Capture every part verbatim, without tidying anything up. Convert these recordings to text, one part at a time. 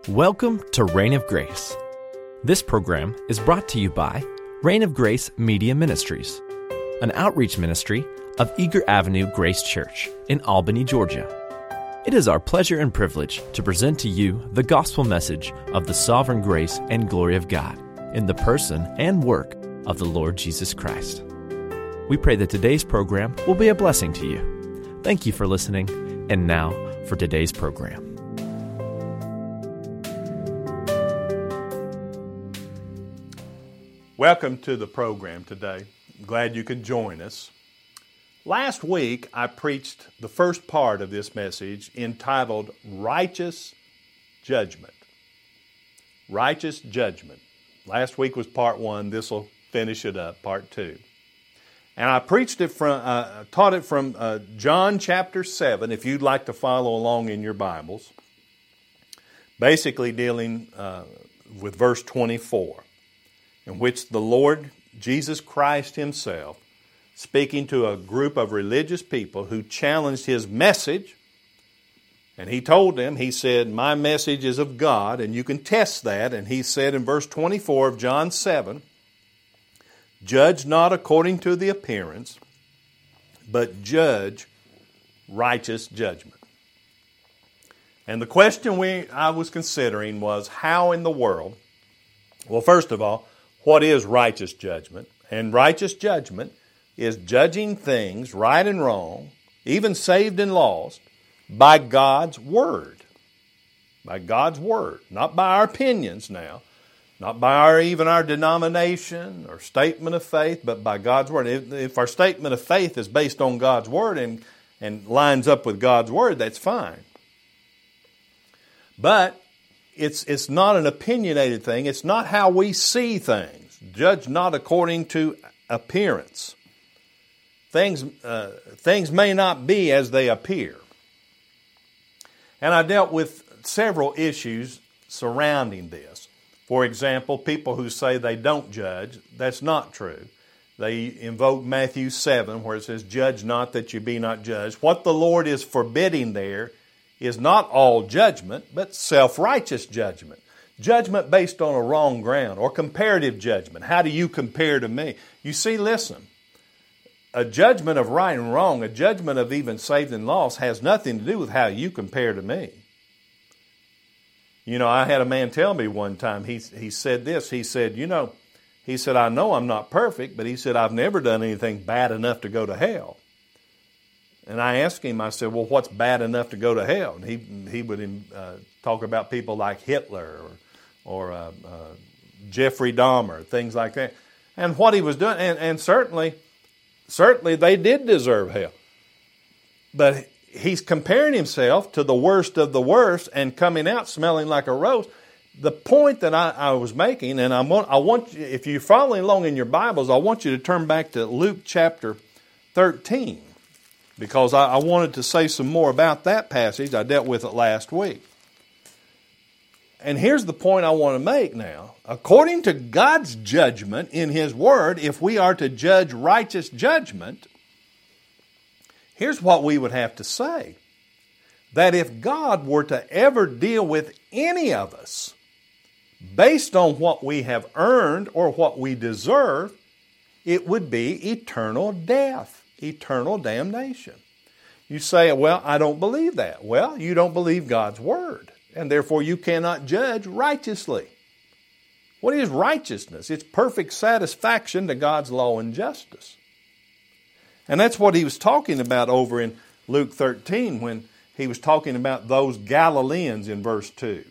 Welcome to Reign of Grace. This program is brought to you by Reign of Grace Media Ministries, an outreach ministry of Eager Avenue Grace Church in Albany, Georgia. It is our pleasure and privilege to present to you the gospel message of the sovereign grace and glory of God in the person and work of the Lord Jesus Christ. We pray that today's program will be a blessing to you. Thank you for listening, and now for today's program. Welcome to the program today. I'm glad you could join us. Last week, I preached the first part of this message entitled Righteous Judgment. Righteous Judgment. Last week was part one. This will finish it up, part two. And I preached it from, uh, taught it from uh, John chapter seven, if you'd like to follow along in your Bibles, basically dealing uh, with verse twenty-four. In which the Lord Jesus Christ Himself, speaking to a group of religious people who challenged His message, and He told them, He said, my message is of God, and you can test that. And He said in verse twenty-four of John seven, judge not according to the appearance, but judge righteous judgment. And the question we I was considering was, how in the world, well, first of all, what is righteous judgment? And righteous judgment is judging things, right and wrong, even saved and lost, by God's Word. By God's Word. Not by our opinions now. Not by our even our denomination or statement of faith, but by God's Word. If, if our statement of faith is based on God's Word and, and lines up with God's Word, that's fine. But It's it's not an opinionated thing. It's not how we see things. Judge not according to appearance. Things uh, things may not be as they appear. And I dealt with several issues surrounding this. For example, people who say they don't judge, that's not true. They invoke Matthew seven where it says, judge not that you be not judged. What the Lord is forbidding there is not all judgment, but self-righteous judgment. Judgment based on a wrong ground, or comparative judgment. How do you compare to me? You see, listen, a judgment of right and wrong, a judgment of even saved and lost, has nothing to do with how you compare to me. You know, I had a man tell me one time, he, he said this, he said, you know, he said, I know I'm not perfect, but he said, I've never done anything bad enough to go to hell. And I asked him, I said, well, what's bad enough to go to hell? And he he would uh, talk about people like Hitler or, or uh, uh, Jeffrey Dahmer, things like that. And what he was doing, and, and certainly, certainly they did deserve hell. But he's comparing himself to the worst of the worst and coming out smelling like a rose. The point that I, I was making, and I want, I want you, if you're following along in your Bibles, I want you to turn back to Luke chapter thirteen. Because I, I wanted to say some more about that passage. I dealt with it last week. And here's the point I want to make now. According to God's judgment in His Word, if we are to judge righteous judgment, here's what we would have to say. That if God were to ever deal with any of us based on what we have earned or what we deserve, it would be eternal death. Eternal damnation. You say, well, I don't believe that. Well, you don't believe God's Word, and therefore you cannot judge righteously. What is righteousness? It's perfect satisfaction to God's law and justice. And that's what he was talking about over in Luke thirteen when he was talking about those Galileans in verse two.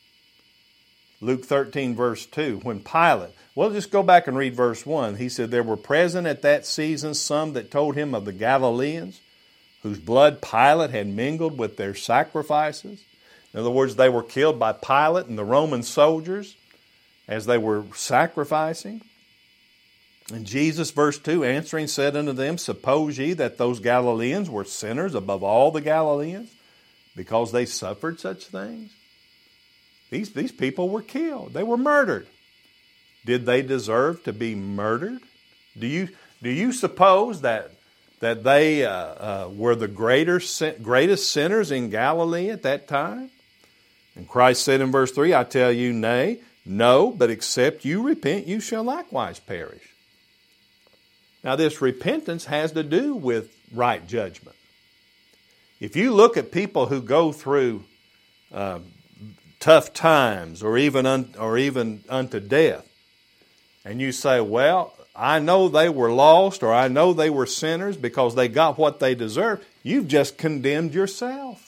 Luke thirteen, verse two, when Pilate, well, just go back and read verse one. He said, there were present at that season some that told him of the Galileans, whose blood Pilate had mingled with their sacrifices. In other words, they were killed by Pilate and the Roman soldiers as they were sacrificing. And Jesus, verse two, answering said unto them, suppose ye that those Galileans were sinners above all the Galileans, because they suffered such things? These, these people were killed. They were murdered. Did they deserve to be murdered? Do you, do you suppose that, that they uh, uh, were the greater, greatest sinners in Galilee at that time? And Christ said in verse three, I tell you, nay, no, but except you repent, you shall likewise perish. Now this repentance has to do with right judgment. If you look at people who go through uh, tough times or even un, or even unto death, and you say, well, I know they were lost or I know they were sinners because they got what they deserved, you've just condemned yourself.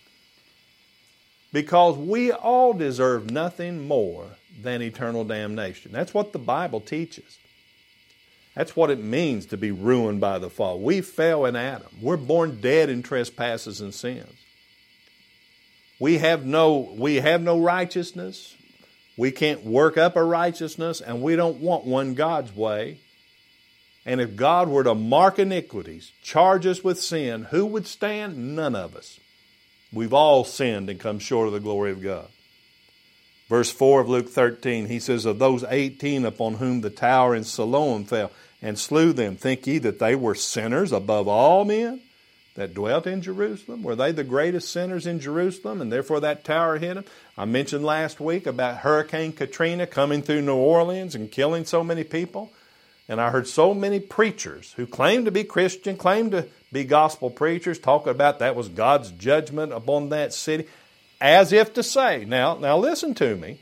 Because we all deserve nothing more than eternal damnation. That's what the Bible teaches. That's what it means to be ruined by the fall. We fell in Adam. We're born dead in trespasses and sins. We have no, we have no righteousness. We can't work up a righteousness, and we don't want one God's way. And if God were to mark iniquities, charge us with sin, who would stand? None of us. We've all sinned and come short of the glory of God. Verse four of Luke thirteen, he says, of those eighteen upon whom the tower in Siloam fell and slew them, think ye that they were sinners above all men that dwelt in Jerusalem? Were they the greatest sinners in Jerusalem, and therefore that tower hit them? I mentioned last week about Hurricane Katrina coming through New Orleans and killing so many people. And I heard so many preachers who claimed to be Christian, claimed to be gospel preachers, talking about that was God's judgment upon that city, as if to say, now, now listen to me,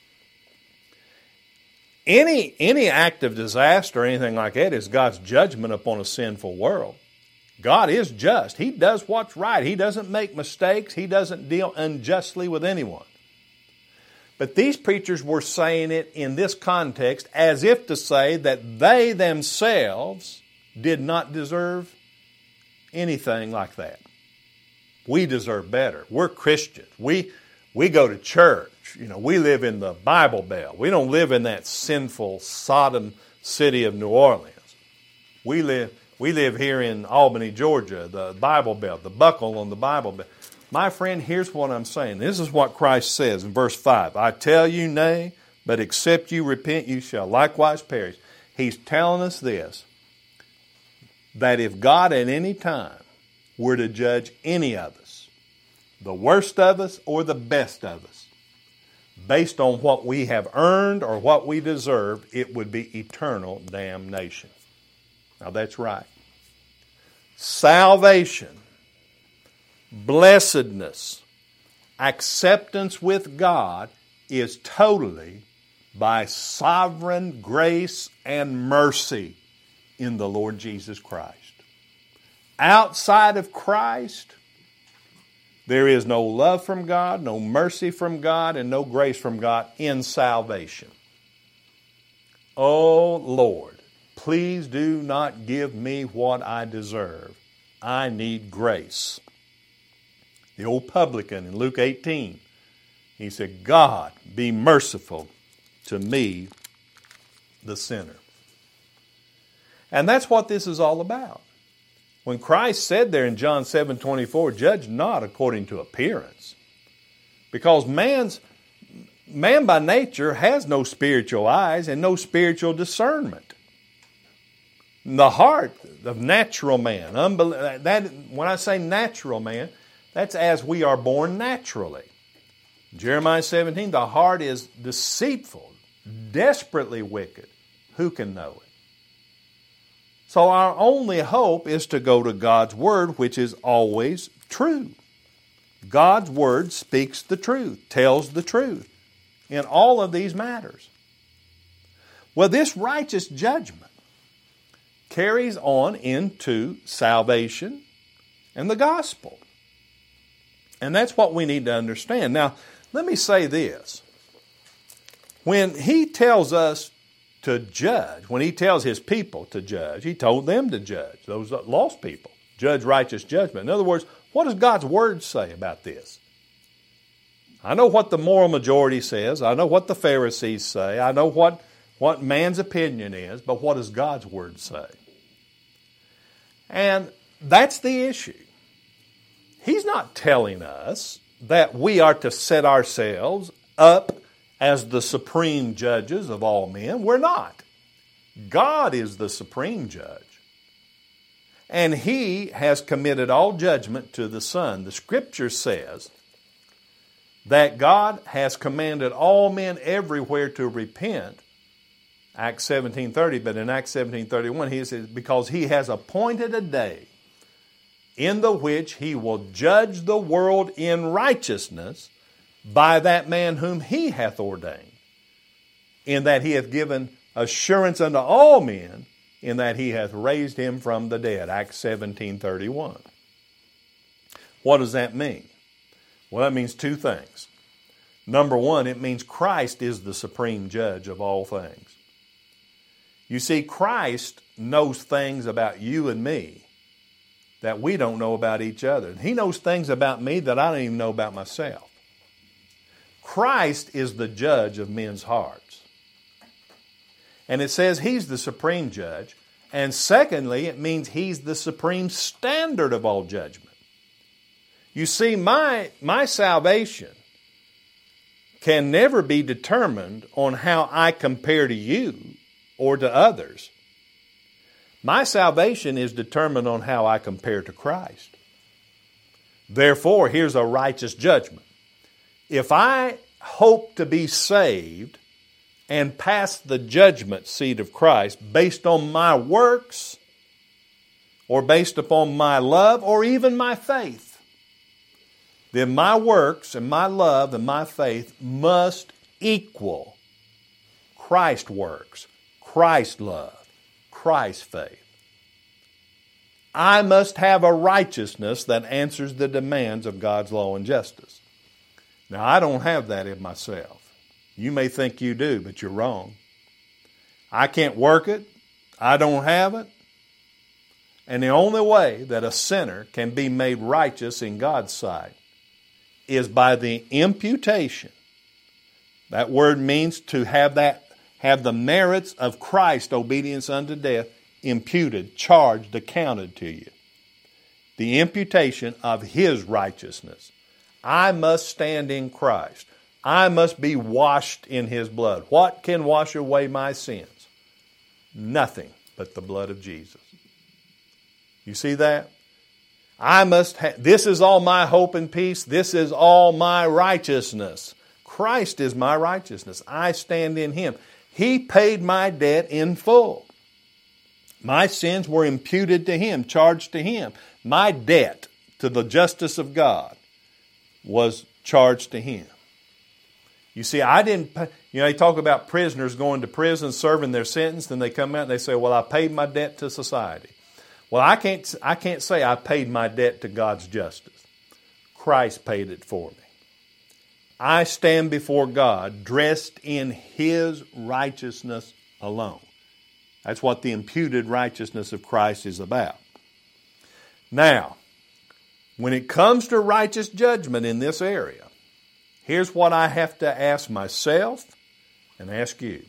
any, any act of disaster or anything like that is God's judgment upon a sinful world. God is just. He does what's right. He doesn't make mistakes. He doesn't deal unjustly with anyone. But these preachers were saying it in this context as if to say that they themselves did not deserve anything like that. We deserve better. We're Christians. We, we go to church. You know, we live in the Bible Belt. We don't live in that sinful Sodom city of New Orleans. We live, we live here in Albany, Georgia, the Bible Belt, the buckle on the Bible Belt. My friend, here's what I'm saying. This is what Christ says in verse five. I tell you, nay, but except you repent, you shall likewise perish. He's telling us this, that if God at any time were to judge any of us, the worst of us or the best of us, based on what we have earned or what we deserve, it would be eternal damnation. Now that's right. Salvation, blessedness, acceptance with God is totally by sovereign grace and mercy in the Lord Jesus Christ. Outside of Christ, there is no love from God, no mercy from God, and no grace from God in salvation. Oh Lord, please do not give me what I deserve. I need grace. The old publican in Luke eighteen, he said, God, be merciful to me, the sinner. And that's what this is all about. When Christ said there in John seven twenty-four, judge not according to appearance. Because man's, man by nature has no spiritual eyes and no spiritual discernment. The heart of natural man, unbel- that, when I say natural man, that's as we are born naturally. Jeremiah seventeen, the heart is deceitful, desperately wicked. Who can know it? So our only hope is to go to God's Word, which is always true. God's Word speaks the truth, tells the truth in all of these matters. Well, this righteous judgment carries on into salvation and the gospel. And that's what we need to understand. Now, let me say this. When He tells us to judge, when He tells His people to judge, He told them to judge, those lost people, judge righteous judgment. In other words, what does God's Word say about this? I know what the moral majority says. I know what the Pharisees say. I know what, what man's opinion is. But what does God's Word say? And that's the issue. He's not telling us that we are to set ourselves up as the supreme judges of all men. We're not. God is the supreme judge. And He has committed all judgment to the Son. The Scripture says that God has commanded all men everywhere to repent, Acts seventeen thirty, but in Acts seventeen thirty-one, he says, because he has appointed a day in the which he will judge the world in righteousness by that man whom he hath ordained, in that he hath given assurance unto all men, in that he hath raised him from the dead. Acts seventeen thirty-one. What does that mean? Well, that means two things. Number one, it means Christ is the supreme judge of all things. You see, Christ knows things about you and me that we don't know about each other. He knows things about me that I don't even know about myself. Christ is the judge of men's hearts. And it says He's the supreme judge. And secondly, it means He's the supreme standard of all judgment. You see, my, my salvation can never be determined on how I compare to you or to others. My salvation is determined on how I compare to Christ. Therefore, here's a righteous judgment. If I hope to be saved and pass the judgment seat of Christ based on my works or based upon my love or even my faith, then my works and my love and my faith must equal Christ's works, Christ's love, Christ's faith. I must have a righteousness that answers the demands of God's law and justice. Now, I don't have that in myself. You may think you do, but you're wrong. I can't work it. I don't have it. And the only way that a sinner can be made righteous in God's sight is by the imputation. That word means to have that, have the merits of Christ's obedience unto death imputed, charged, accounted to you. The imputation of His righteousness. I must stand in Christ. I must be washed in His blood. What can wash away my sins? Nothing but the blood of Jesus. You see that? I must have, this is all my hope and peace. This is all my righteousness. Christ is my righteousness. I stand in Him. He paid my debt in full. My sins were imputed to Him, charged to Him. My debt to the justice of God was charged to Him. You see, I didn't, you know, they talk about prisoners going to prison, serving their sentence, and they come out and they say, well, I paid my debt to society. Well, I can't, I can't say I paid my debt to God's justice. Christ paid it for me. I stand before God dressed in His righteousness alone. That's what the imputed righteousness of Christ is about. Now, when it comes to righteous judgment in this area, here's what I have to ask myself and ask you.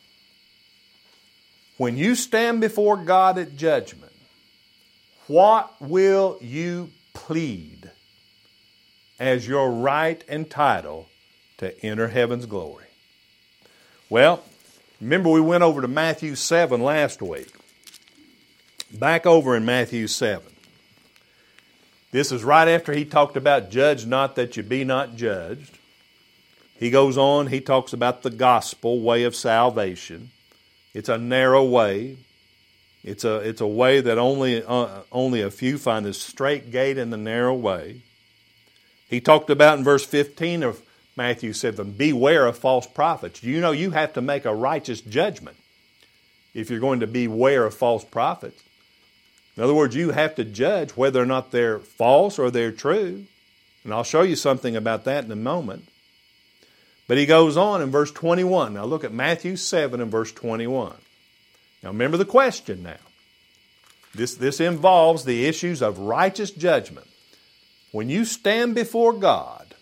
When you stand before God at judgment, what will you plead as your right and title to enter heaven's glory? Well, remember we went over to Matthew seven last week. Back over in Matthew seven. This is right after he talked about judge not that you be not judged. He goes on, he talks about the gospel way of salvation. It's a narrow way. It's a, it's a way that only, uh, only a few find, the straight gate and the narrow way. He talked about in verse fifteen of Matthew seven, beware of false prophets. You know you have to make a righteous judgment if you're going to beware of false prophets. In other words, you have to judge whether or not they're false or they're true. And I'll show you something about that in a moment. But he goes on in verse twenty-one. Now look at Matthew seven and verse twenty-one. Now remember the question now. This, this involves the issues of righteous judgment. When you stand before God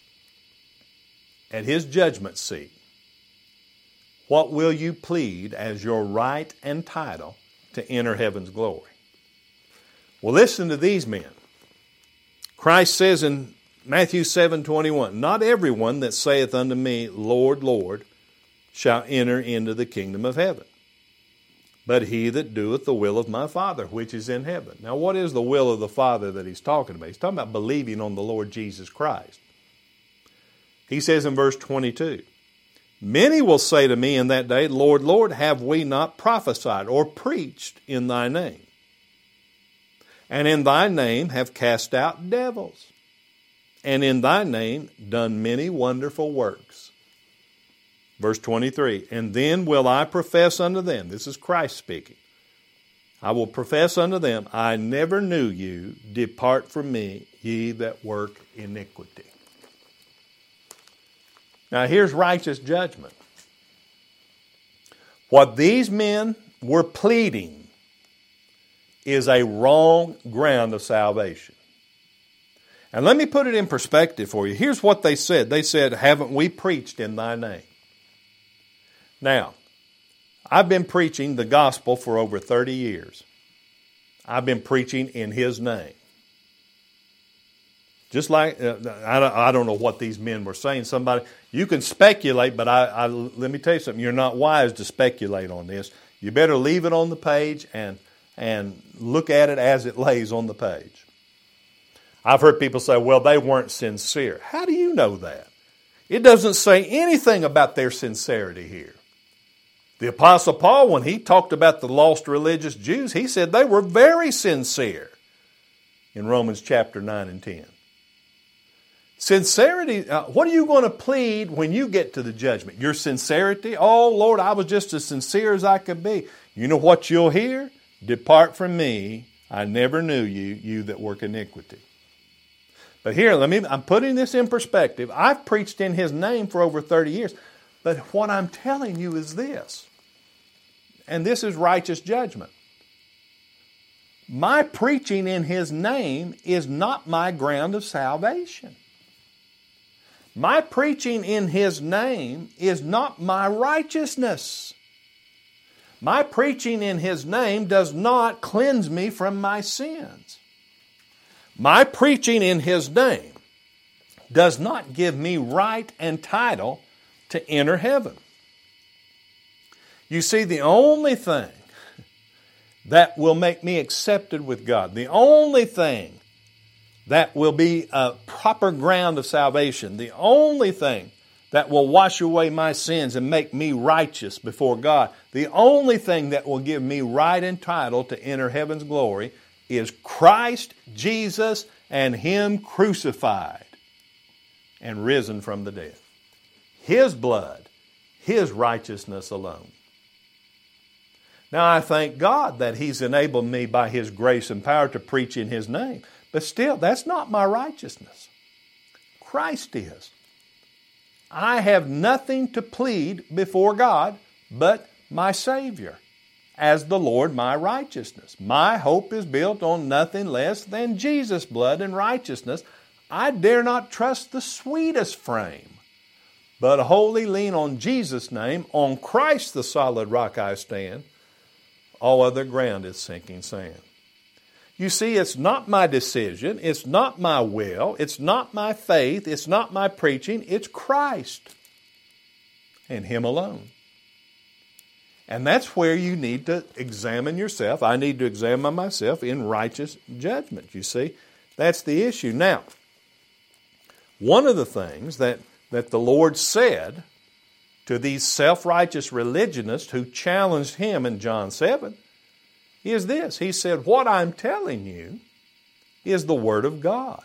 at His judgment seat, what will you plead as your right and title to enter heaven's glory? Well, listen to these men. Christ says in Matthew seven twenty-one, not everyone that saith unto me, Lord, Lord, shall enter into the kingdom of heaven, but he that doeth the will of my Father, which is in heaven. Now, what is the will of the Father that he's talking about? He's talking about believing on the Lord Jesus Christ. He says in verse twenty-two, many will say to me in that day, Lord, Lord, have we not prophesied or preached in thy name? And in thy name have cast out devils, and in thy name done many wonderful works. Verse twenty-three, and then will I profess unto them, this is Christ speaking, I will profess unto them, I never knew you, depart from me, ye that work iniquity. Now here's righteous judgment. What these men were pleading is a wrong ground of salvation. And let me put it in perspective for you. Here's what they said. They said, haven't we preached in thy name? Now, I've been preaching the gospel for over thirty years. I've been preaching in His name. Just like, uh, I, don't, I don't know what these men were saying. Somebody, you can speculate, but I, I, let me tell you something. You're not wise to speculate on this. You better leave it on the page and, and look at it as it lays on the page. I've heard people say, well, they weren't sincere. How do you know that? It doesn't say anything about their sincerity here. The Apostle Paul, when he talked about the lost religious Jews, he said they were very sincere in Romans chapter nine and ten. Sincerity, uh, what are you going to plead when you get to the judgment? Your sincerity? Oh, Lord, I was just as sincere as I could be. You know what you'll hear? Depart from me, I never knew you, you that work iniquity. But here, let me, I'm putting this in perspective. I've preached in His name for over thirty years. But what I'm telling you is this, and this is righteous judgment. My preaching in His name is not my ground of salvation. My preaching in His name is not my righteousness. My preaching in His name does not cleanse me from my sins. My preaching in His name does not give me right and title to enter heaven. You see, the only thing that will make me accepted with God, the only thing that will be a proper ground of salvation, the only thing that will wash away my sins and make me righteous before God, the only thing that will give me right and title to enter heaven's glory is Christ Jesus and Him crucified and risen from the dead. His blood, His righteousness alone. Now I thank God that He's enabled me by His grace and power to preach in His name. But still, that's not my righteousness. Christ is. I have nothing to plead before God but my Savior as the Lord my righteousness. My hope is built on nothing less than Jesus' blood and righteousness. I dare not trust the sweetest frame, but wholly lean on Jesus' name. On Christ the solid rock I stand. All other ground is sinking sand. You see, it's not my decision, it's not my will, it's not my faith, it's not my preaching, it's Christ and Him alone. And that's where you need to examine yourself. I need to examine myself in righteous judgment, you see. That's the issue. Now, one of the things that, that the Lord said to these self-righteous religionists who challenged Him in John seven is this. He said, what I'm telling you is the Word of God.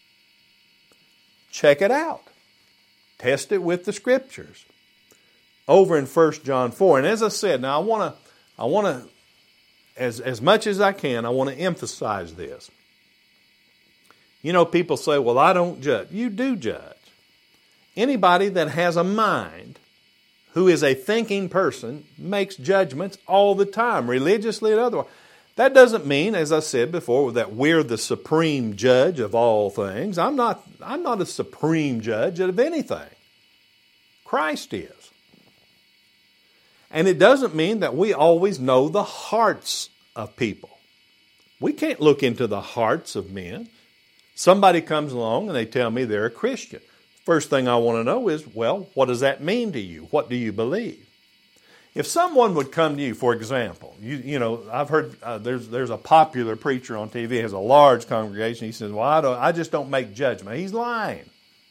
Check it out. Test it with the Scriptures. Over in First John four. And as I said, now I want to, I want to, as, as much as I can, I want to emphasize this. You know, people say, well, I don't judge. You do judge. Anybody that has a mind, who is a thinking person, makes judgments all the time, religiously and otherwise. That doesn't mean, as I said before, that we're the supreme judge of all things. I'm not, I'm not a supreme judge of anything. Christ is. And it doesn't mean that we always know the hearts of people. We can't look into the hearts of men. Somebody comes along and they tell me they're a Christian. First thing I want to know is, well, what does that mean to you? What do you believe? If someone would come to you, for example, you, you know, I've heard uh, there's there's a popular preacher on T V, has a large congregation. He says, well, I, don't, I just don't make judgment. He's lying.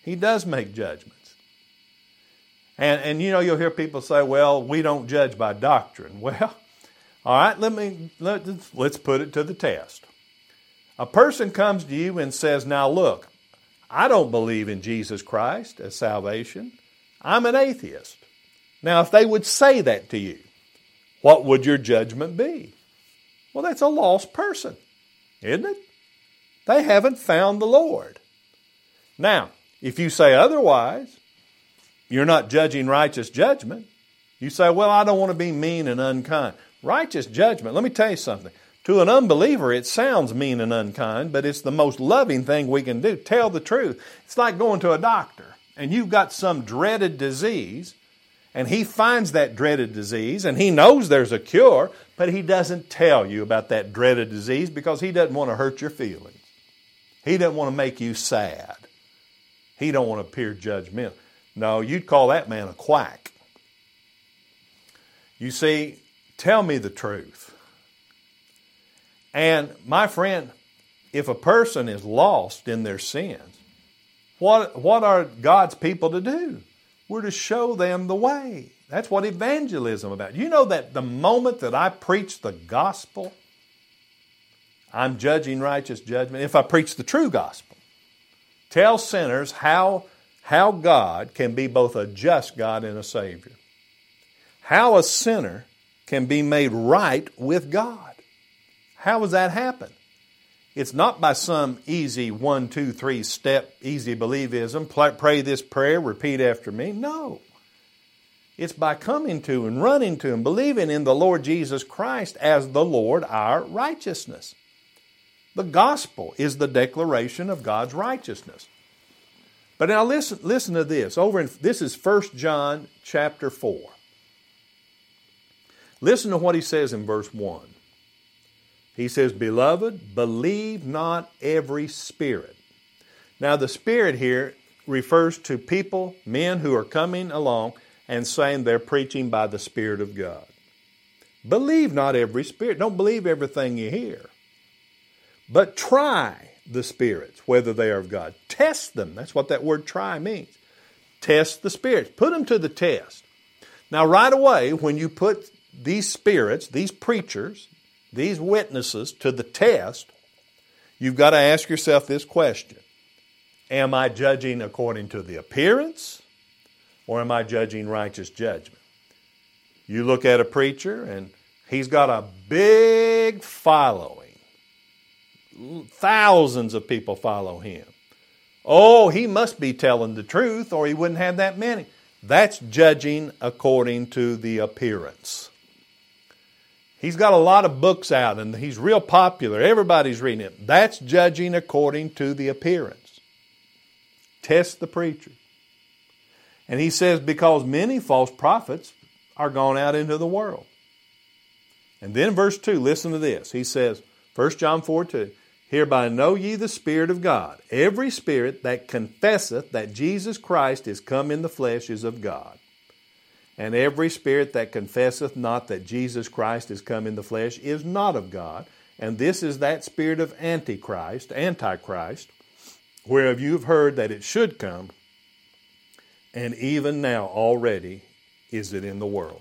He does make judgments. And, and you know, you'll hear people say, well, we don't judge by doctrine. Well, all right, let me, let, let's put it to the test. A person comes to you and says, now look, I don't believe in Jesus Christ as salvation. I'm an atheist. Now, if they would say that to you, what would your judgment be? Well, that's a lost person, isn't it? They haven't found the Lord. Now, if you say otherwise, you're not judging righteous judgment. You say, well, I don't want to be mean and unkind. Righteous judgment, let me tell you something. To an unbeliever, it sounds mean and unkind, but it's the most loving thing we can do. Tell the truth. It's like going to a doctor, and you've got some dreaded disease, and he finds that dreaded disease, and he knows there's a cure, but he doesn't tell you about that dreaded disease because he doesn't want to hurt your feelings. He doesn't want to make you sad. He don't want to appear judgmental. No, you'd call that man a quack. You see, tell me the truth. And my friend, if a person is lost in their sins, what, what are God's people to do? We're to show them the way. That's what evangelism is about. You know that the moment that I preach the gospel, I'm judging righteous judgment. If I preach the true gospel, tell sinners how, how God can be both a just God and a Savior. How a sinner can be made right with God. How does that happen? It's not by some easy one, two, three step, easy believism, pray this prayer, repeat after me. No. It's by coming to and running to and believing in the Lord Jesus Christ as the Lord, our righteousness. The gospel is the declaration of God's righteousness. But now listen, listen to this. Over in, this is First John chapter four. Listen to what he says in verse one. He says, beloved, believe not every spirit. Now the spirit here refers to people, men who are coming along and saying they're preaching by the Spirit of God. Believe not every spirit. Don't believe everything you hear. But try the spirits, whether they are of God. Test them. That's what that word try means. Test the spirits. Put them to the test. Now right away, when you put these spirits, these preachers, these witnesses to the test, you've got to ask yourself this question. Am I judging according to the appearance, or am I judging righteous judgment? You look at a preacher and he's got a big following. Thousands of people follow him. Oh, he must be telling the truth or he wouldn't have that many. That's judging according to the appearance. He's got a lot of books out and he's real popular. Everybody's reading it. That's judging according to the appearance. Test the preacher. And he says, because many false prophets are gone out into the world. And then verse two, listen to this. He says, First John four two, hereby know ye the Spirit of God. Every spirit that confesseth that Jesus Christ is come in the flesh is of God. And every spirit that confesseth not that Jesus Christ is come in the flesh is not of God. And this is that spirit of Antichrist, Antichrist, whereof you have heard that it should come, and even now already is it in the world.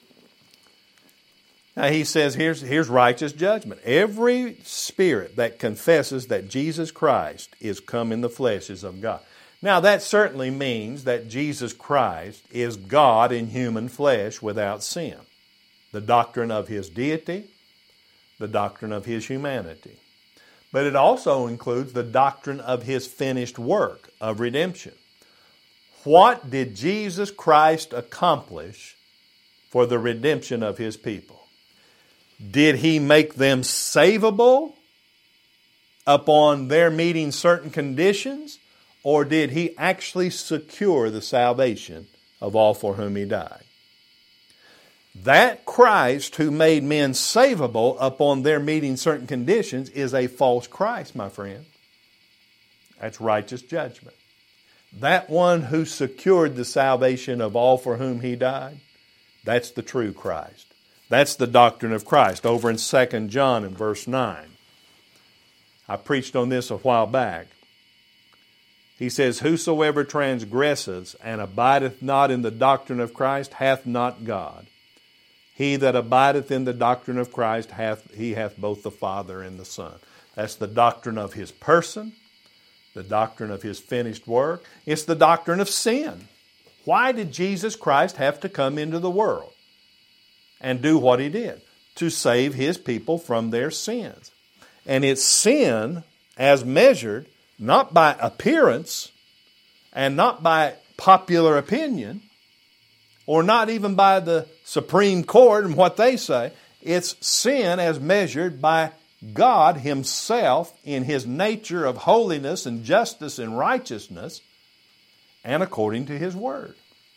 Now he says here's, here's righteous judgment. Every spirit that confesses that Jesus Christ is come in the flesh is of God. Now that certainly means that Jesus Christ is God in human flesh without sin. The doctrine of His deity, the doctrine of His humanity. But it also includes the doctrine of His finished work of redemption. What did Jesus Christ accomplish for the redemption of His people? Did He make them savable upon their meeting certain conditions? Or did He actually secure the salvation of all for whom He died? That Christ who made men savable upon their meeting certain conditions is a false Christ, my friend. That's righteous judgment. That one who secured the salvation of all for whom He died, that's the true Christ. That's the doctrine of Christ. Over in Second John in verse nine. I preached on this a while back. He says, whosoever transgresses and abideth not in the doctrine of Christ hath not God. He that abideth in the doctrine of Christ, hath he hath both the Father and the Son. That's the doctrine of His person, the doctrine of His finished work. It's the doctrine of sin. Why did Jesus Christ have to come into the world and do what He did? To save His people from their sins. And it's sin as measured not by appearance and not by popular opinion or not even by the Supreme Court and what they say. It's sin as measured by God Himself in His nature of holiness and justice and righteousness and according to His Word.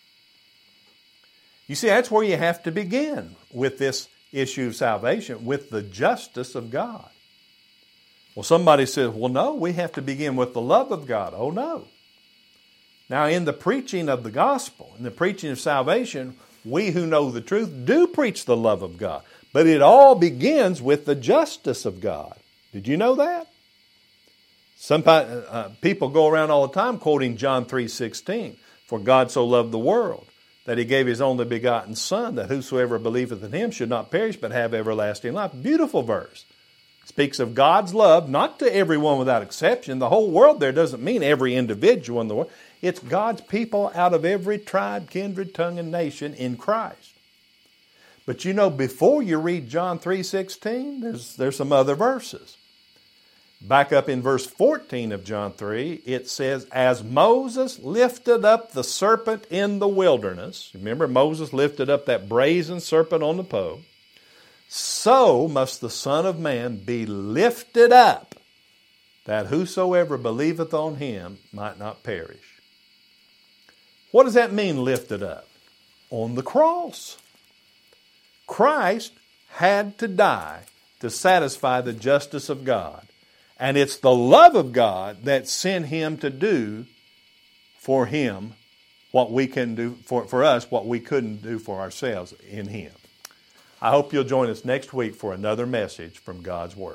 You see, that's where you have to begin with this issue of salvation, with the justice of God. Well, somebody says, well, no, we have to begin with the love of God. Oh, no. Now, in the preaching of the gospel, in the preaching of salvation, we who know the truth do preach the love of God. But it all begins with the justice of God. Did you know that? Some uh, people go around all the time quoting John three sixteen. For God so loved the world that He gave His only begotten Son, that whosoever believeth in Him should not perish but have everlasting life. Beautiful verse. Speaks of God's love, not to everyone without exception. The whole world there doesn't mean every individual in the world. It's God's people out of every tribe, kindred, tongue, and nation in Christ. But you know, before you read John three sixteen, there's, there's some other verses. Back up in verse fourteen of John three, it says, as Moses lifted up the serpent in the wilderness, remember Moses lifted up that brazen serpent on the pole, so must the Son of Man be lifted up, that whosoever believeth on Him might not perish. What does that mean, lifted up? On the cross. Christ had to die to satisfy the justice of God. And it's the love of God that sent Him to do for Him what we can do, for, for us, what we couldn't do for ourselves in Him. I hope you'll join us next week for another message from God's Word.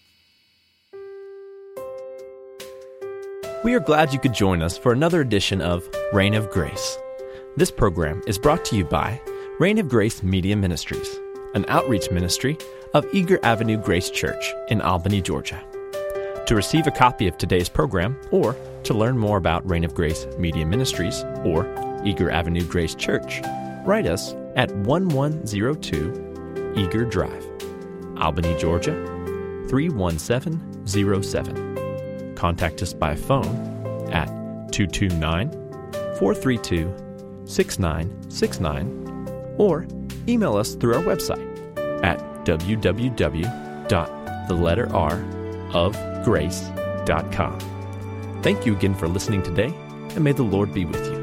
We are glad you could join us for another edition of Reign of Grace. This program is brought to you by Reign of Grace Media Ministries, an outreach ministry of Eager Avenue Grace Church in Albany, Georgia. To receive a copy of today's program or to learn more about Reign of Grace Media Ministries or Eager Avenue Grace Church, write us at one one zero two Eager Drive, Albany, Georgia, three one seven zero seven. Contact us by phone at two two nine, four three two, six nine six nine or email us through our website at w w w dot the letter r of grace dot com. Thank you again for listening today, and may the Lord be with you.